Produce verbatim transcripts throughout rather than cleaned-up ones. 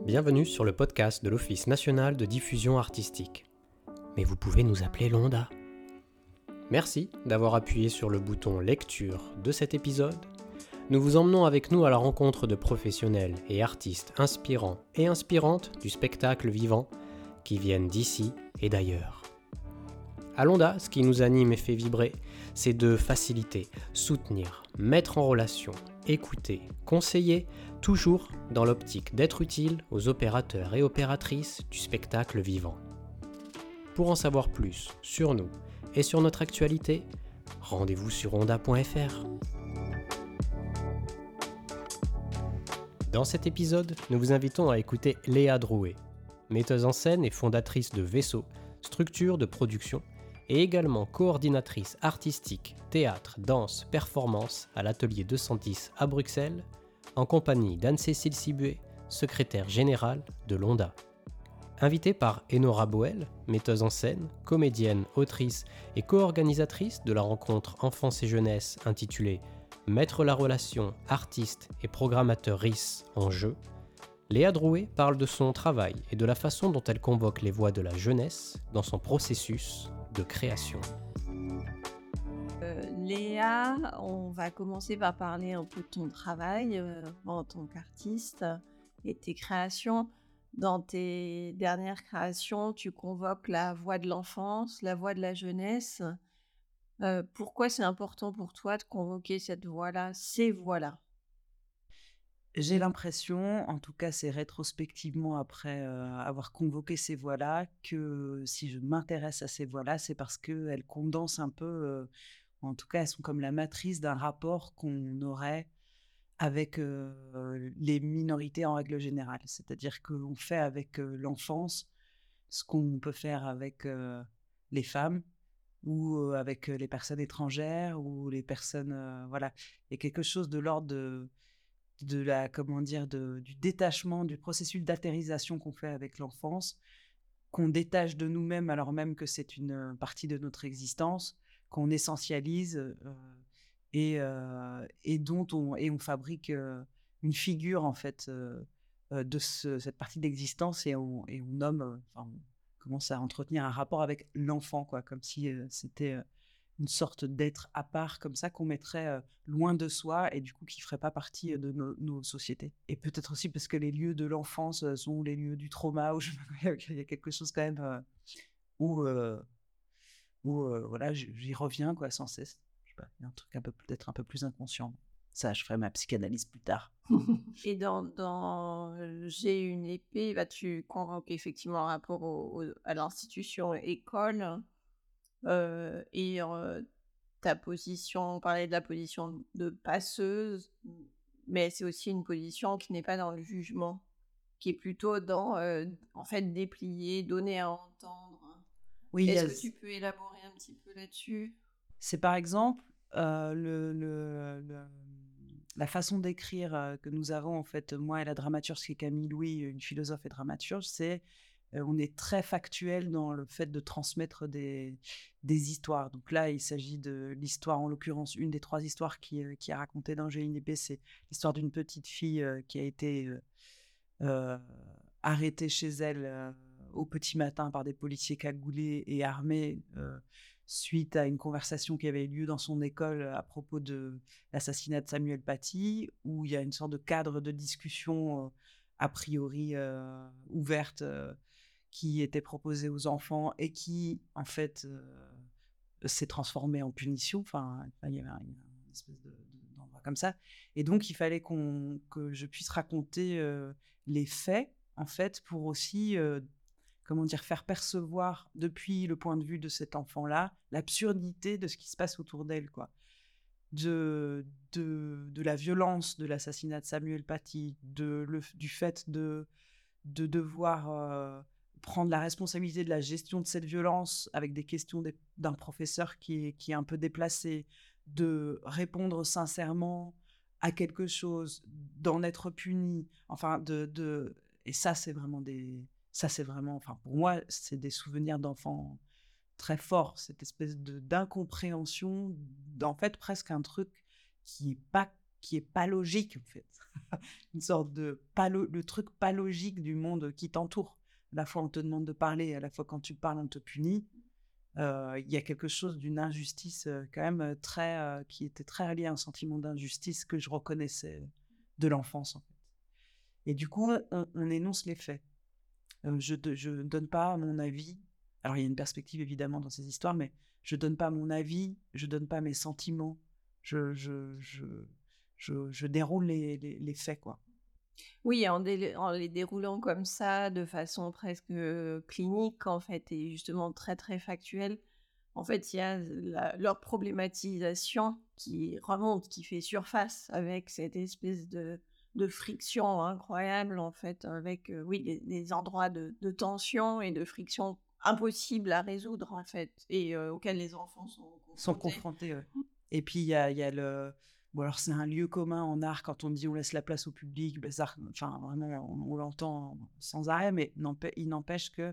Bienvenue sur le podcast de l'Office national de diffusion artistique. Mais vous pouvez nous appeler Londa. Merci d'avoir appuyé sur le bouton lecture de cet épisode. Nous vous emmenons avec nous à la rencontre de professionnels et artistes inspirants et inspirantes du spectacle vivant qui viennent d'ici et d'ailleurs. À Londa, ce qui nous anime et fait vibrer, c'est de faciliter, soutenir, mettre en relation, écouter, conseiller, toujours dans l'optique d'être utile aux opérateurs et opératrices du spectacle vivant. Pour en savoir plus sur nous et sur notre actualité, rendez-vous sur onda point f r. Dans cet épisode, nous vous invitons à écouter Léa Drouet, metteuse en scène et fondatrice de Vaisseau, structure de production, et également coordinatrice artistique, théâtre, danse, performance à l'atelier deux cent dix à Bruxelles, en compagnie d'Anne-Cécile Sibué, secrétaire générale de Londa. Invitée par Enora Boel, metteuse en scène, comédienne, autrice et co-organisatrice de la rencontre Enfance et Jeunesse intitulée « Mettre la relation artiste et programmateur R I S en jeu », Léa Drouet parle de son travail et de la façon dont elle convoque les voix de la jeunesse dans son processus de création. Euh, Léa, on va commencer par parler un peu de ton travail euh, en tant qu'artiste et tes créations. Dans tes dernières créations, tu convoques la voix de l'enfance, la voix de la jeunesse. Euh, pourquoi c'est important pour toi de convoquer cette voix-là, ces voix-là ? J'ai l'impression, en tout cas c'est rétrospectivement après euh, avoir convoqué ces voix-là, que si je m'intéresse à ces voix-là, c'est parce qu'elles condensent un peu, euh, en tout cas elles sont comme la matrice d'un rapport qu'on aurait avec euh, les minorités en règle générale. C'est-à-dire qu'on fait avec euh, l'enfance ce qu'on peut faire avec euh, les femmes ou euh, avec euh, les personnes étrangères ou les personnes... euh, voilà. Il y a quelque chose de l'ordre de... de la, comment dire, de, du détachement, du processus d'atterrisation qu'on fait avec l'enfance, qu'on détache de nous-mêmes alors même que c'est une partie de notre existence, qu'on essentialise euh, et, euh, et dont on, et on fabrique euh, une figure en fait euh, euh, de ce, cette partie d'existence et on, et on nomme, euh, enfin, on commence à entretenir un rapport avec l'enfant, quoi, comme si euh, c'était... Euh, une sorte d'être à part comme ça qu'on mettrait euh, loin de soi et du coup qui ne ferait pas partie euh, de nos, nos sociétés. Et peut-être aussi parce que les lieux de l'enfance euh, sont les lieux du trauma, où je... il y a quelque chose quand même euh, où, euh, où euh, voilà, j'y reviens quoi, sans cesse. Je sais pas, il y a un truc un peu, peut-être un peu plus inconscient. Ça, je ferai ma psychanalyse plus tard. Et dans, dans J'ai une épée, bah, tu convoques effectivement un rapport au, au, à l'institution école. Euh, et euh, ta position, on parlait de la position de passeuse, mais c'est aussi une position qui n'est pas dans le jugement, qui est plutôt dans, euh, en fait, déplier, donner à entendre. Oui, Est-ce a... que tu peux élaborer un petit peu là-dessus ? C'est par exemple euh, le, le, le, la façon d'écrire euh, que nous avons, en fait, moi et la dramaturge, qui est Camille Louis, une philosophe et dramaturge, c'est Euh, on est très factuel dans le fait de transmettre des, des histoires. Donc là, il s'agit de l'histoire, en l'occurrence, une des trois histoires qui, euh, qui est racontée dans J'ai une épée, c'est l'histoire d'une petite fille euh, qui a été euh, euh, arrêtée chez elle euh, au petit matin par des policiers cagoulés et armés euh, suite à une conversation qui avait eu lieu dans son école à propos de l'assassinat de Samuel Paty, où il y a une sorte de cadre de discussion euh, a priori euh, ouverte euh, qui était proposé aux enfants et qui, en fait, euh, s'est transformé en punition. Enfin, il y avait un, une espèce de, de, d'endroit comme ça. Et donc, il fallait qu'on, que je puisse raconter euh, les faits, en fait, pour aussi, euh, comment dire, faire percevoir, depuis le point de vue de cet enfant-là, l'absurdité de ce qui se passe autour d'elle, quoi. De, de, de la violence de l'assassinat de Samuel Paty, de, le, du fait de, de devoir... Euh, prendre la responsabilité de la gestion de cette violence avec des questions de, d'un professeur qui est, qui est un peu déplacé, de répondre sincèrement à quelque chose, d'en être puni, enfin, de, de... Et ça, c'est vraiment des... Ça, c'est vraiment... Enfin, pour moi, c'est des souvenirs d'enfants très forts, cette espèce de, d'incompréhension, d'en fait, presque un truc qui n'est pas qui est pas logique en fait, une sorte de pas lo- le truc pas logique du monde qui t'entoure. À la fois on te demande de parler, à la fois quand tu parles on te punit. Euh, Il y a quelque chose d'une injustice euh, quand même euh, très euh, qui était très lié à un sentiment d'injustice que je reconnaissais de l'enfance en fait. Et du coup on, on énonce les faits. Euh, je ne je donne pas mon avis. Alors il y a une perspective évidemment dans ces histoires, mais je donne pas mon avis, je donne pas mes sentiments. Je, je, je, je, je déroule les, les, les faits quoi. Oui, en, délai- en les déroulant comme ça, de façon presque euh, clinique, en fait, et justement très très factuelle, en fait, il y a la- leur problématisation qui remonte, qui fait surface avec cette espèce de, de friction incroyable, en fait, avec, euh, oui, des, des endroits de, de tension et de friction impossibles à résoudre, en fait, et euh, auxquels les enfants sont Sont confrontés. confrontés. Ouais. Et puis il y a, il y a le. Bon, alors c'est un lieu commun en art quand on dit on laisse la place au public. Ben, ça, enfin, vraiment, on, on l'entend sans arrêt, mais n'empê- il n'empêche que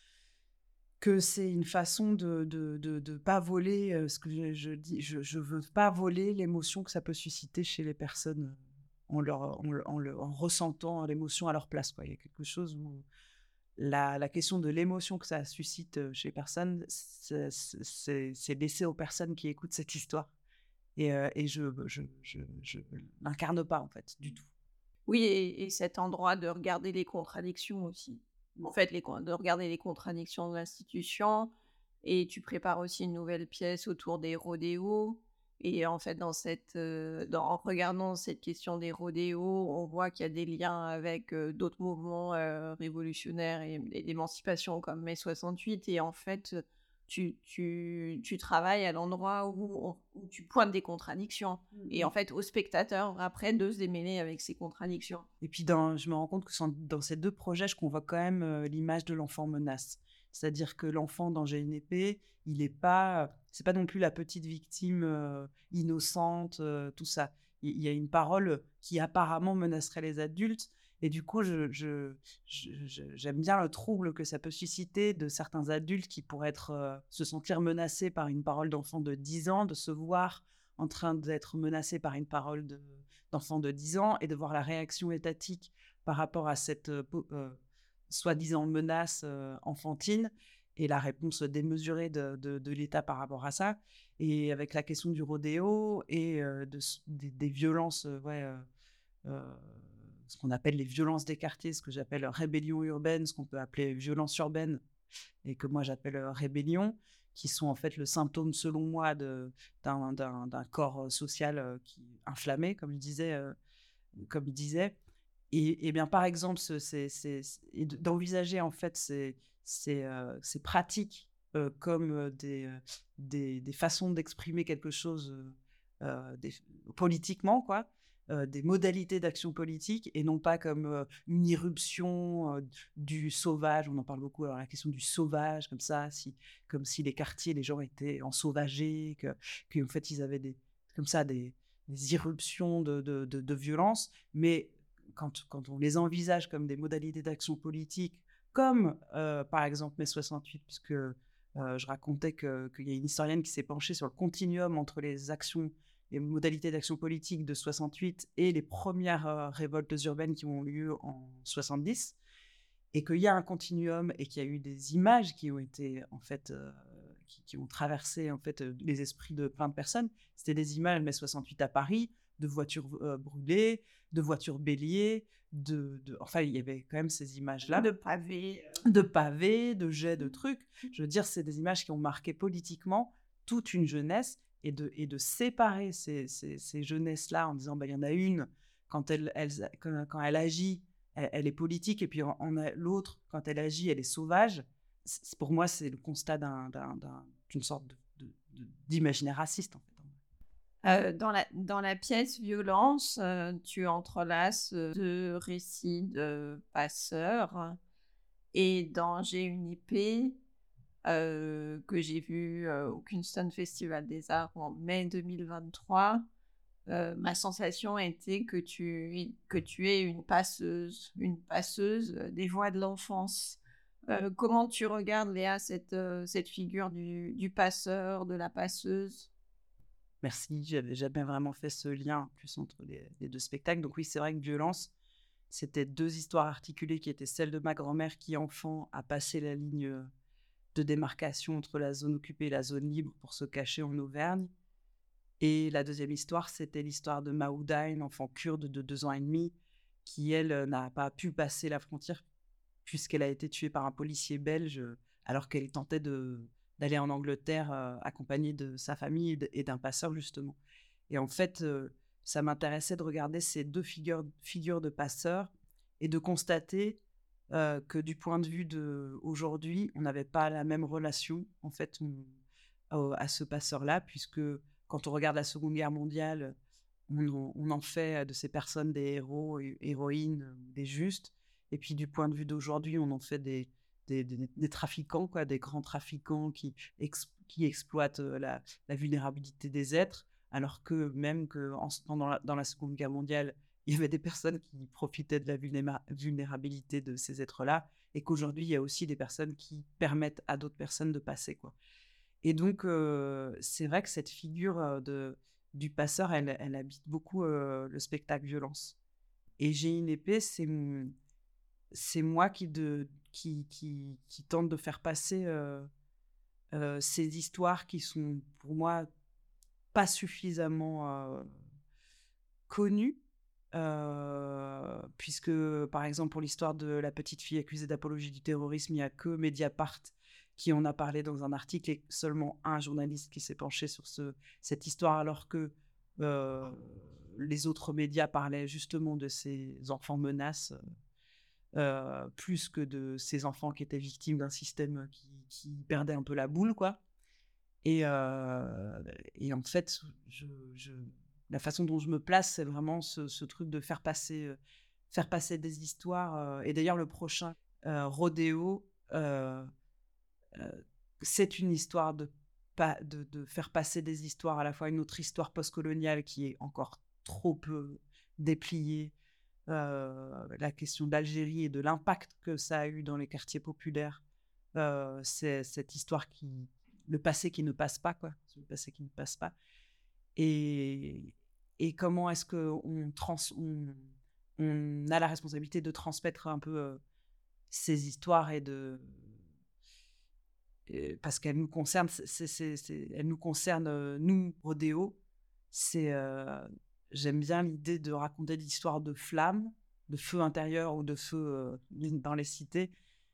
que c'est une façon de de, de, de pas voler euh, ce que je, je dis. Je, je veux pas voler l'émotion que ça peut susciter chez les personnes euh, en leur en, en le- en ressentant l'émotion à leur place. Quoi. Il y a quelque chose où la, la question de l'émotion que ça suscite euh, chez les personnes, c'est c'est- c'est laissé aux personnes qui écoutent cette histoire. Et, euh, et je je, je, je l'incarne pas, en fait, du tout. Oui, et, et cet endroit de regarder les contradictions aussi. En fait, les, con- de regarder les contradictions de l'institution. Et tu prépares aussi une nouvelle pièce autour des rodéos. Et en fait, dans cette, euh, dans, en regardant cette question des rodéos, on voit qu'il y a des liens avec euh, d'autres mouvements euh, révolutionnaires et, et d'émancipation comme mai soixante-huit. Et en fait, tu, tu, tu travailles à l'endroit où, on- où tu pointes des contradictions. Et en fait, au spectateur, après, de se démêler avec ces contradictions. Et puis, dans, je me rends compte que sans- dans ces deux projets, je convoque quand même euh, l'image de l'enfant menace. C'est-à-dire que l'enfant dans J'ai une épée, il est pas, c'est pas non plus la petite victime euh, innocente, euh, tout ça. Il il y a une parole qui apparemment menacerait les adultes. Et du coup, je, je- je- je- j'aime bien le trouble que ça peut susciter de certains adultes qui pourraient être, euh, se sentir menacés par une parole d'enfant de dix ans, de se voir en train d'être menacés par une parole de, d'enfant de dix ans et de voir la réaction étatique par rapport à cette euh, po- euh, soi-disant menace euh, enfantine et la réponse démesurée de, de- de l'État par rapport à ça. Et avec la question du rodéo et euh, de, s- des, des violences, euh, ouais, euh, euh, ce qu'on appelle les violences des quartiers, ce que j'appelle rébellion urbaine, ce qu'on peut appeler violence urbaine et que moi j'appelle euh, rébellion, qui sont en fait le symptôme, selon moi, de, d'un, d'un, d'un corps euh, social euh, qui inflammé, comme je disais, euh, comme il disait. Et, et bien, par exemple, ce- c'est, c'est, c'est- et d- d'envisager en fait ces, ces, euh, ces pratiques euh, comme euh, des, euh, des, des façons d'exprimer quelque chose euh, euh, des- politiquement, quoi, euh, des modalités d'action politique, et non pas comme euh, une irruption euh, du sauvage. On en parle beaucoup, alors la question du sauvage, comme ça, si, comme si les quartiers, les gens étaient ensauvagés, que, qu'en fait, ils avaient des, comme ça des, des irruptions de, de, de, de violence, mais quand, quand on les envisage comme des modalités d'action politique, comme euh, par exemple mai soixante-huit, puisque euh, je racontais que, qu'il y a une historienne qui s'est penchée sur le continuum entre les actions et modalités d'action politique de soixante-huit et les premières euh, révoltes urbaines qui ont eu lieu en soixante-dix, et qu'il y a un continuum et qu'il y a eu des images qui ont été en fait euh, qui, qui ont traversé en fait euh, les esprits de plein de personnes. C'était des images mai soixante-huit à Paris, de voitures euh, brûlées, de voitures béliers, de, de enfin il y avait quand même ces images là De pavés. de pavés, de jets de trucs. Je veux dire, c'est des images qui ont marqué politiquement toute une jeunesse, et de, et de séparer ces, ces, ces jeunesses-là en disant, bah, il y en a une, quand elle, elle, quand, quand elle agit, elle, elle est politique, et puis on on a l'autre, quand elle agit, elle est sauvage. C'est- Pour moi, c'est le constat d'un, d'un- d'un- d'une sorte de, de- de- d'imaginaire raciste, en fait. Euh, dans la, dans la pièce Violence, euh, tu entrelaces euh, deux récits de passeurs. Et dans J'ai une épée, euh, que j'ai vu euh, au Kingston Festival des Arts en mai deux mille vingt-trois, euh, ma sensation était que tu, que tu es une passeuse, une passeuse des voix de l'enfance. Euh, comment tu regardes, Léa, cette, euh, cette figure du, du passeur, de la passeuse? Merci, j'avais jamais vraiment fait ce lien plus entre les, les deux spectacles. Donc oui, c'est vrai que Violence, c'était deux histoires articulées qui étaient celle de ma grand-mère qui, enfant, a passé la ligne de démarcation entre la zone occupée et la zone libre pour se cacher en Auvergne. Et la deuxième histoire, c'était l'histoire de Maouda, une enfant kurde de deux ans et demi, qui, elle, n'a pas pu passer la frontière puisqu'elle a été tuée par un policier belge alors qu'elle tentait de, d'aller en Angleterre euh, accompagnée de sa famille et, de, et d'un passeur, justement. Et en fait, euh, ça m'intéressait de regarder ces deux figures, figures de passeurs et de constater euh, que du point de vue d'aujourd'hui, on n'avait pas la même relation, en fait, on, à ce passeur-là, puisque quand on regarde la Seconde Guerre mondiale, on, on en fait de ces personnes des héros, héroïnes, des justes. Et puis du point de vue d'aujourd'hui, on en fait des, des, des, des trafiquants, quoi, des grands trafiquants qui, ex, qui exploitent la, la vulnérabilité des êtres, alors que même que en, pendant la, dans la Seconde Guerre mondiale, il y avait des personnes qui profitaient de la vulnéra- vulnérabilité de ces êtres-là, et qu'aujourd'hui, il y a aussi des personnes qui permettent à d'autres personnes de passer, quoi. Et donc, euh, c'est vrai que cette figure euh, de, du passeur, elle, elle habite beaucoup euh, le spectacle Violence. Et J'ai une épée, c'est, c'est moi qui, de, qui, qui, qui tente de faire passer euh, euh, ces histoires qui sont, pour moi, pas suffisamment euh, connues. Euh, puisque, par exemple, pour l'histoire de la petite fille accusée d'apologie du terrorisme, il n'y a que Mediapart qui en a parlé dans un article et seulement un journaliste qui s'est penché sur ce, cette histoire, alors que euh, les autres médias parlaient justement de ces enfants menaces, euh, plus que de ces enfants qui étaient victimes d'un système qui, qui perdait un peu la boule, quoi. Et, euh, et en fait, je, je, la façon dont je me place, c'est vraiment ce, ce truc de faire passer, euh, faire passer des histoires. Euh, et d'ailleurs, le prochain, euh, Rodéo, euh, euh, c'est une histoire de, pa- de, de faire passer des histoires, à la fois une autre histoire postcoloniale qui est encore trop peu dépliée, euh, la question d'Algérie et de l'impact que ça a eu dans les quartiers populaires. Euh, c'est cette histoire qui, le passé qui ne passe pas, quoi. Le passé qui ne passe pas. Et, et comment est-ce qu'on trans, on, on a la responsabilité de transmettre un peu euh, ces histoires et de, et parce qu'elles nous concernent, c'est, c'est, c'est, elles nous concernent euh, nous, Rodéo. C'est, euh, j'aime bien l'idée de raconter des histoires de flammes, de feu intérieur ou de feu euh, dans les cités,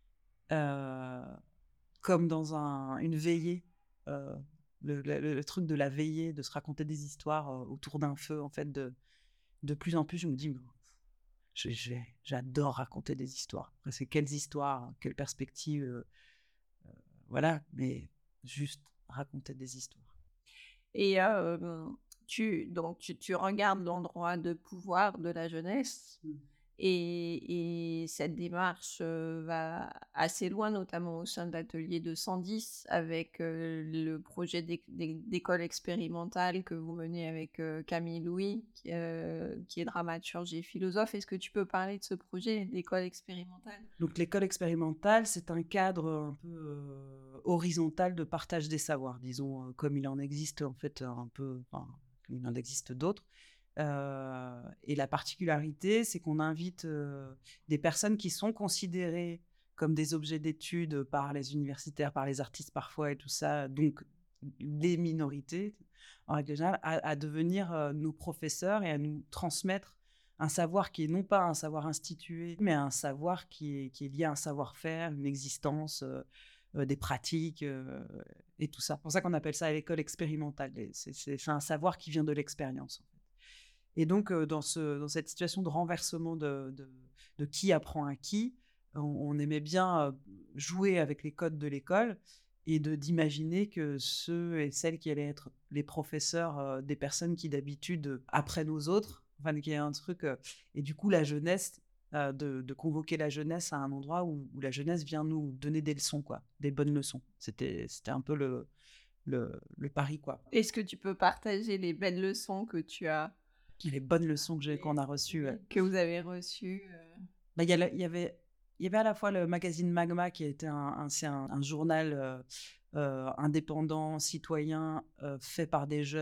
euh, comme dans un, une veillée. Euh, le, le, le truc de la veillée, de se raconter des histoires euh, autour d'un feu, en fait, de, de plus en plus, je me dis, je, je, j'adore raconter des histoires. Après, c'est quelles histoires, quelles perspectives, euh, euh, voilà, mais juste raconter des histoires. Et euh, tu, donc, tu, tu regardes l'endroit de pouvoir de la jeunesse. Mmh. Et, et cette démarche euh, va assez loin, notamment au sein de l'atelier de cent dix, avec euh, le projet d'é- d'é- d'école expérimentale que vous menez avec euh, Camille Louis, qui, euh, qui est dramaturge et philosophe. Est-ce que tu peux parler de ce projet d'école expérimentale ? Donc l'école expérimentale, c'est un cadre un peu euh, horizontal de partage des savoirs, disons, euh, comme il en existe en fait un peu, enfin, comme il en existe d'autres. Euh, et la particularité, c'est qu'on invite euh, des personnes qui sont considérées comme des objets d'étude par les universitaires, par les artistes parfois et tout ça, donc les minorités en règle générale, à, à devenir euh, nos professeurs et à nous transmettre un savoir qui est non pas un savoir institué, mais un savoir qui est, qui est lié à un savoir-faire, une existence, euh, euh, des pratiques euh, et tout ça. C'est pour ça qu'on appelle ça l'école expérimentale. C'est, c'est, c'est un savoir qui vient de l'expérience. En fait. Et donc, euh, dans, ce, dans cette situation de renversement de, de, de qui apprend à qui, on, on aimait bien euh, jouer avec les codes de l'école et de, d'imaginer que ceux et celles qui allaient être les professeurs euh, des personnes qui d'habitude apprennent aux autres, enfin, qu'il y a un truc... Euh, et du coup, la jeunesse, euh, de, de convoquer la jeunesse à un endroit où, où la jeunesse vient nous donner des leçons, quoi, des bonnes leçons. C'était, c'était un peu le, le, le pari, quoi. Est-ce que tu peux partager les belles leçons que tu as Les bonnes leçons que j'ai, qu'on a reçues. Ouais. Que vous avez reçues euh... Bah, y, a le, y, avait, y avait à la fois le magazine Magma, qui était un, un, c'est un, un journal euh, euh, indépendant, citoyen, euh, fait par des jeunes,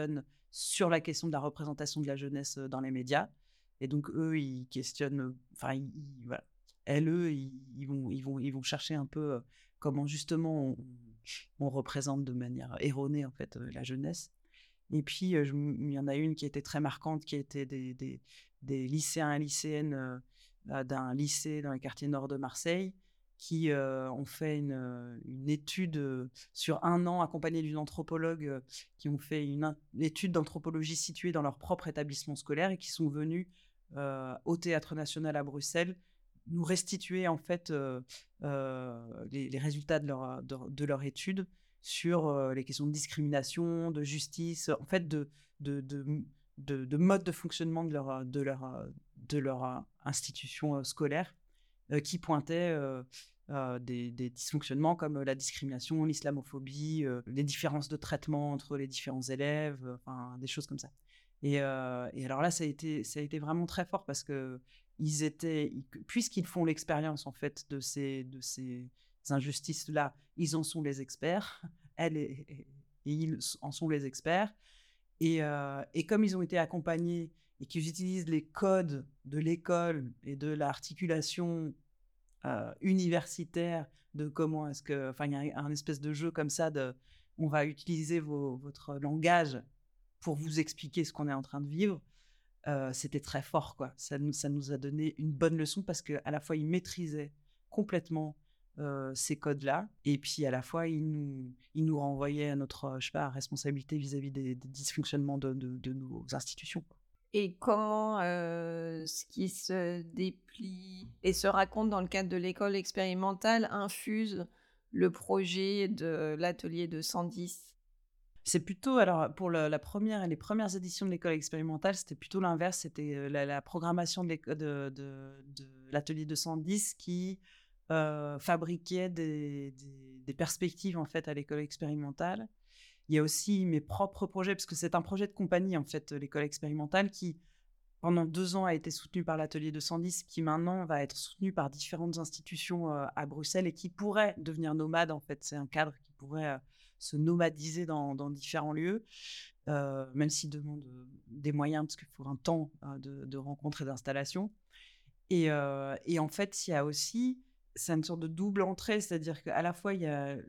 sur la question de la représentation de la jeunesse dans les médias. Et donc, eux, ils questionnent, enfin, ils, ils, voilà. Elles, eux, ils, ils, vont, ils, vont, ils vont chercher un peu comment, justement, on, on représente de manière erronée, en fait, la jeunesse. Et puis, euh, je, il y en a une qui était très marquante, qui était des, des, des lycéens et lycéennes euh, d'un lycée dans les quartiers nord de Marseille, qui euh, ont fait une, une étude euh, sur un an, accompagnée d'une anthropologue, euh, qui ont fait une, une étude d'anthropologie située dans leur propre établissement scolaire et qui sont venus euh, au Théâtre National à Bruxelles nous restituer en fait euh, euh, les, les résultats de leur, de, de leur étude sur euh, les questions de discrimination, de justice, en fait de, de, de, de, de mode de fonctionnement de leur, de leur, de leur institution scolaire, euh, qui pointait euh, euh, des, des dysfonctionnements comme la discrimination, l'islamophobie, euh, les différences de traitement entre les différents élèves, euh, enfin des choses comme ça. Et, euh, et alors là, ça a été, ça a été vraiment très fort parce que ils étaient, puisqu'ils font l'expérience en fait de ces, de ces injustices-là, ils en sont les experts, elles et, et, et ils en sont les experts. Et, euh, et comme ils ont été accompagnés et qu'ils utilisent les codes de l'école et de l'articulation euh, universitaire de comment est-ce que, enfin, il y a un, un espèce de jeu comme ça de, on va utiliser vos, votre langage pour vous expliquer ce qu'on est en train de vivre. Euh, c'était très fort, quoi. Ça nous, ça nous a donné une bonne leçon parce qu'à la fois, ils maîtrisaient complètement euh, ces codes-là et puis à la fois, ils nous, ils nous renvoyaient à notre, je sais pas, responsabilité vis-à-vis des, des dysfonctionnements de, de, de nos institutions. Et comment euh, ce qui se déplie et se raconte dans le cadre de l'école expérimentale infuse le projet de l'atelier de cent dix? C'est plutôt, alors pour le, la première, les premières éditions de l'école expérimentale, c'était plutôt l'inverse, c'était la, la programmation de, de, de, de l'atelier de cent dix qui euh, fabriquait des, des, des perspectives en fait à l'école expérimentale. Il y a aussi mes propres projets, parce que c'est un projet de compagnie en fait, l'école expérimentale, qui pendant deux ans a été soutenu par l'atelier de cent dix, qui maintenant va être soutenu par différentes institutions euh, à Bruxelles et qui pourrait devenir nomade en fait. C'est un cadre qui pourrait euh, se nomadiser dans, dans différents lieux, euh, même s'il demande euh, des moyens, parce qu'il faut un temps euh, de, de rencontres et d'installation. Et, euh, et en fait, il y a aussi, c'est une sorte de double entrée, c'est-à-dire qu'à la fois, il y a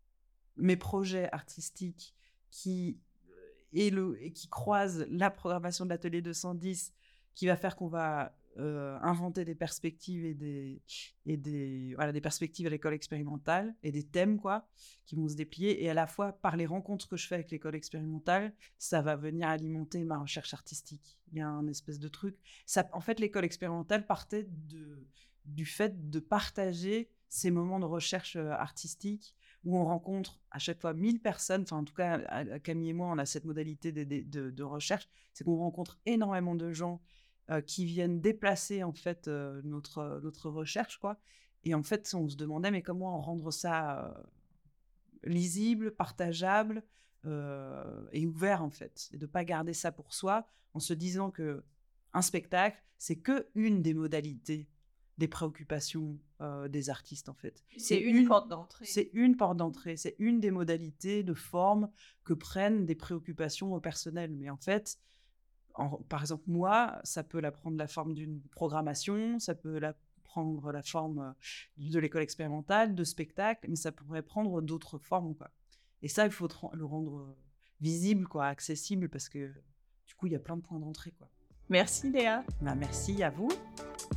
mes projets artistiques qui, et le, et qui croisent la programmation de l'atelier de cent dix, qui va faire qu'on va Euh, inventer des perspectives et des, et des, voilà, des perspectives à l'école expérimentale et des thèmes quoi, qui vont se déplier. Et à la fois, par les rencontres que je fais avec l'école expérimentale, ça va venir alimenter ma recherche artistique. Il y a un espèce de truc. Ça, en fait, l'école expérimentale partait de, du fait de partager ces moments de recherche artistique où on rencontre à chaque fois mille personnes. Enfin, en tout cas, Camille et moi, on a cette modalité de, de, de, de recherche. C'est qu'on rencontre énormément de gens Euh, qui viennent déplacer en fait euh, notre, notre recherche quoi. Et en fait on se demandait mais comment rendre ça euh, lisible, partageable euh, et ouvert en fait, et de pas garder ça pour soi en se disant que un spectacle c'est que une des modalités des préoccupations euh, des artistes en fait. C'est, c'est une, une porte d'entrée. C'est une porte d'entrée, c'est une des modalités de forme que prennent des préoccupations personnelles. Mais en fait En, par exemple, moi, ça peut la prendre la forme d'une programmation, ça peut la prendre la forme de l'école expérimentale, de spectacle, mais ça pourrait prendre d'autres formes, quoi. Et ça, il faut le rendre visible, quoi, accessible, parce que du coup, il y a plein de points d'entrée, quoi. Merci Léa. Ben, merci à vous.